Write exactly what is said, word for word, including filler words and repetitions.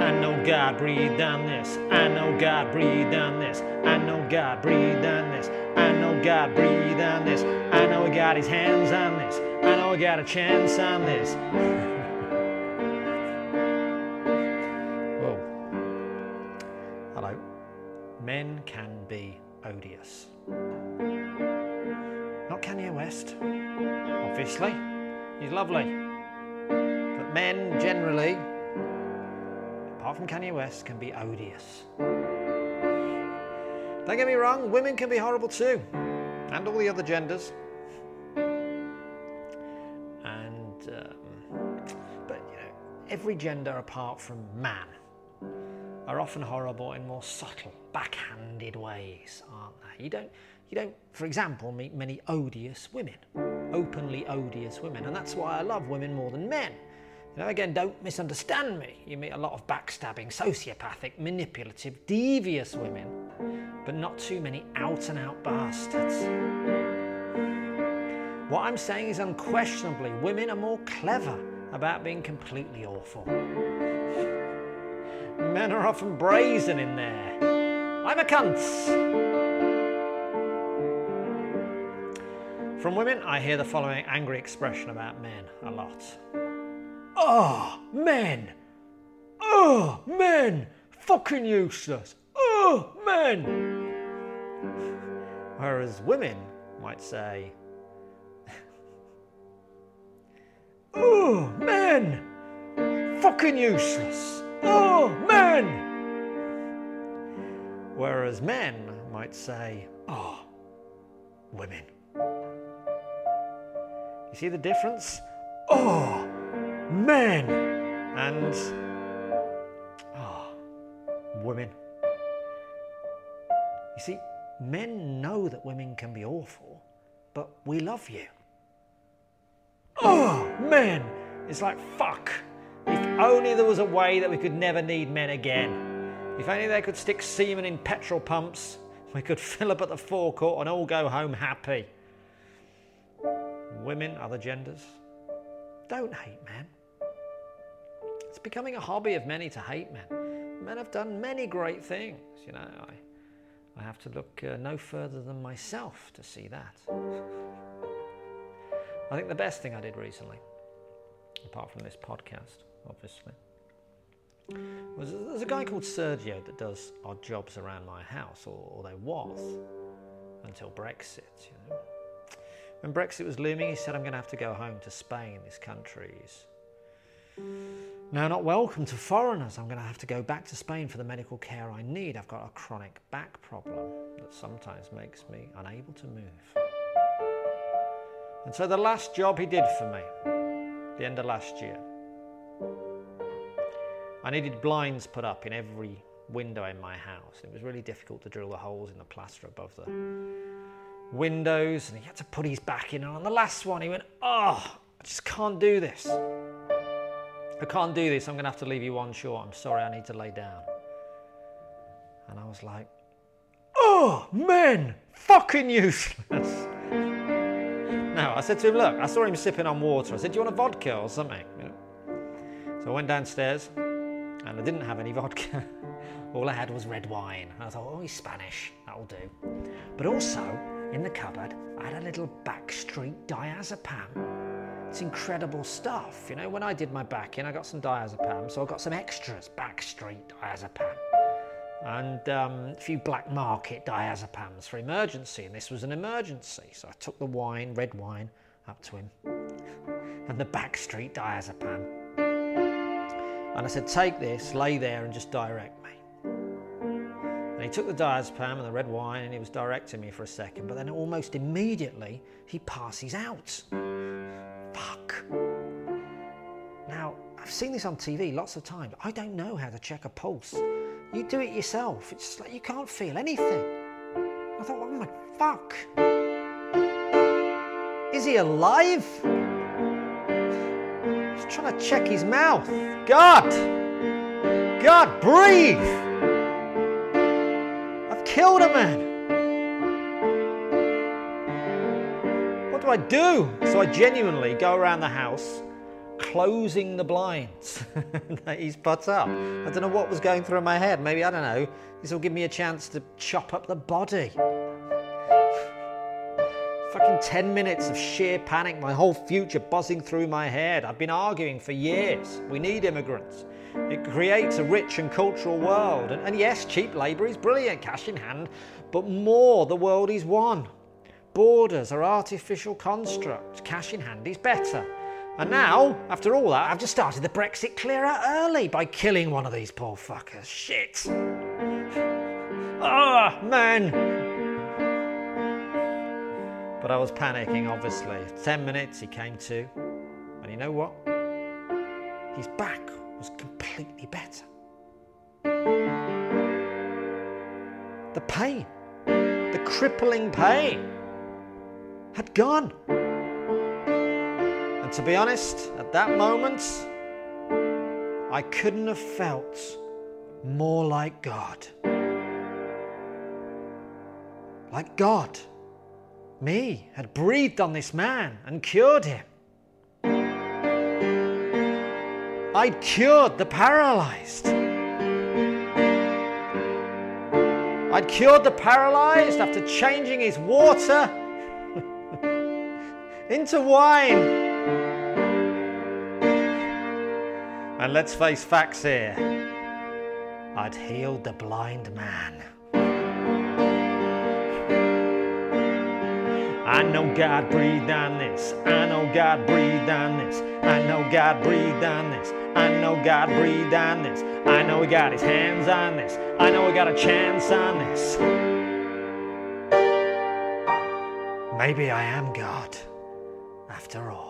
I know God breathed on this. I know God breathed on this. I know God breathed on this. I know God breathed on this. I know He got His hands on this. I know He got a chance on this. Whoa. Hello. Men can be odious. Not Kanye West, obviously. He's lovely. But men generally, apart from Kanye West, can be odious. Don't get me wrong, women can be horrible too. And all the other genders. And, um, but you know, every gender apart from man are often horrible in more subtle, backhanded ways, aren't they? You don't, you don't, for example, meet many odious women, openly odious women, and that's why I love women more than men. You know, again, don't misunderstand me. You meet a lot of backstabbing, sociopathic, manipulative, devious women, but not too many out-and-out bastards. What I'm saying is unquestionably, women are more clever about being completely awful. Men are often brazen in there. I'm a cunt. From women, I hear the following angry expression about men a lot. Oh, men! Oh, men! Fucking useless! Oh, men! Whereas women might say, oh, men! Fucking useless! Oh, men! Whereas men might say, oh, women. You see the difference? Oh, men! And, oh, women. You see, men know that women can be awful, but we love you. Oh, men! It's like, fuck. If only there was a way that we could never need men again. If only they could stick semen in petrol pumps, we could fill up at the forecourt and all go home happy. Women, other genders, don't hate men. It's becoming a hobby of many to hate men. Men have done many great things, you know. I, I have to look uh, no further than myself to see that. I think the best thing I did recently, apart from this podcast, obviously, was there's a guy called Sergio that does odd jobs around my house, or, or there was, until Brexit, you know. When Brexit was looming, he said, I'm going to have to go home to Spain. This country is now not welcome to foreigners. I'm going to have to go back to Spain for the medical care I need. I've got a chronic back problem that sometimes makes me unable to move. And so the last job he did for me, the end of last year, I needed blinds put up in every window in my house. It was really difficult to drill the holes in the plaster above the windows, and he had to put his back in. And on the last one, he went, oh, I just can't do this. I can't do this. I'm going to have to leave you one short. I'm sorry, I need to lay down. And I was like, oh, men, fucking useless. No, I said to him, look, I saw him sipping on water. I said, do you want a vodka or something? You know? So I went downstairs, and I didn't have any vodka. All I had was red wine. And I thought, oh, he's Spanish. That'll do. But also, in the cupboard, I had a little Backstreet diazepam. It's incredible stuff. You know, when I did my back in, I got some diazepam, so I got some extras, Backstreet diazepam. And um, a few black market diazepams for emergency, and this was an emergency. So I took the wine, red wine, up to him, and the Backstreet diazepam. And I said, take this, lay there and just direct me. And he took the diazepam and the red wine and he was directing me for a second, but then almost immediately he passes out. Fuck. Now, I've seen this on T V lots of times. I don't know how to check a pulse. You do it yourself. It's like you can't feel anything. I thought, oh my fuck. Is he alive? He's trying to check his mouth. God! God, breathe! I've killed a man. What do I do? So I genuinely go around the house, closing the blinds that he's put up. I don't know what was going through my head. Maybe, I don't know, this will give me a chance to chop up the body. Fucking ten minutes of sheer panic, my whole future buzzing through my head. I've been arguing for years. We need immigrants. It creates a rich and cultural world. And, and yes, cheap labour is brilliant, cash in hand, but more, the world is one. Borders are artificial constructs. Cash in hand is better. And now, after all that, I've just started the Brexit clear out early by killing one of these poor fuckers. Shit. Ah, oh, man. But I was panicking, obviously. Ten minutes, he came to. And you know what? His back was completely better. The pain, the crippling pain, had gone. And to be honest, at that moment, I couldn't have felt more like God. Like God, me, had breathed on this man and cured him. I'd cured the paralyzed. I'd cured the paralyzed after changing his water into wine. And let's face facts here. I'd healed the blind man. I know God breathed on this. I know God breathed on this. I know God breathed on this. I know God breathed on this. I know He got His hands on this. I know He got a chance on this. Maybe I am God, after all.